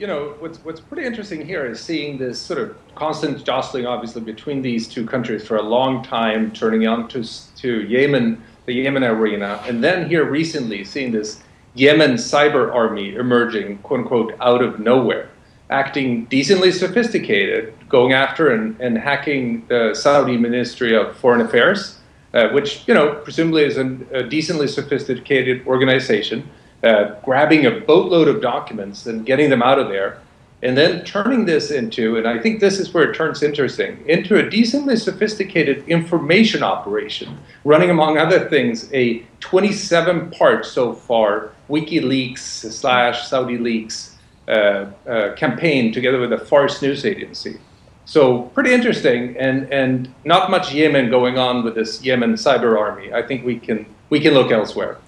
what's pretty interesting here is seeing this sort of constant jostling, obviously, between these two countries for a long time, turning on to Yemen, the Yemen arena, and then here recently seeing this Yemen cyber army emerging, quote unquote, out of nowhere, acting decently sophisticated, going after and hacking the Saudi Ministry of Foreign Affairs, which presumably is a decently sophisticated organization. Grabbing a boatload of documents and getting them out of there, and then turning this into, and I think this is where it turns interesting, into a decently sophisticated information operation, running among other things a 27-part so far WikiLeaks / Saudi Leaks campaign together with the Fars news agency. So pretty interesting, and not much Yemen going on with this Yemen cyber army. I think we can look elsewhere.